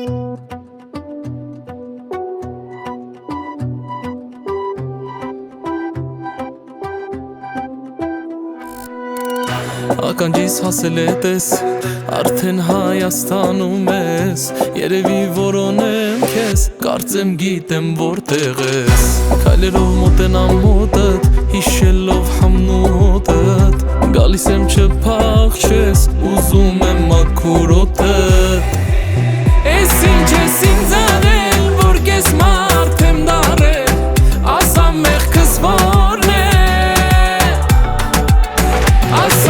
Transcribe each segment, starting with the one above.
Ականջիս հասել է տես, արդեն Հայաստանում ես, երևի որոնեմ քեզ, կարծեմ գիտեմ որտեղ ես, քայլերով մոտենամ մոտդ, հիշելով համնոտդ, գալիս եմ չփախչես, ուզում եմ մաքուր օդդ, ես ինչ ես ինձ արել, որ կես մարդ եմ դարել, ասա մեղքս որն է, ասա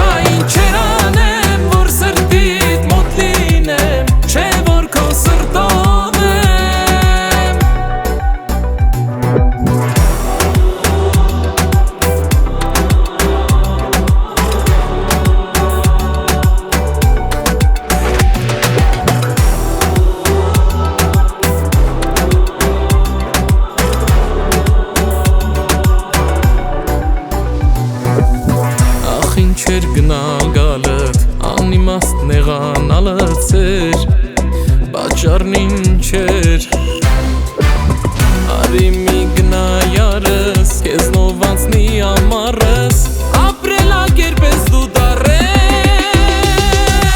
Չէր գնալ գալդ, անիմաստ նեղանալդ ծեր, բաճարն ինչ էր, արի մի գնա յարս, կեզնով անցնի ամարս, ապրելակերպ ես դու դարել,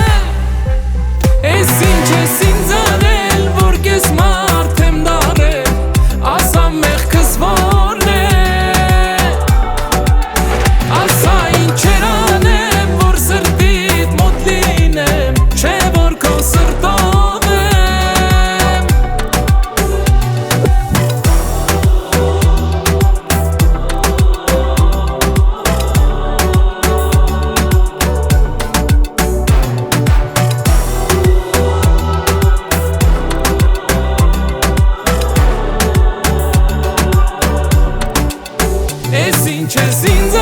ես ինչ ես ինձ արել, որ կես մարդ եմ դարել, ասա մեղքս որն է, ասա Ես ինչ ես ինձ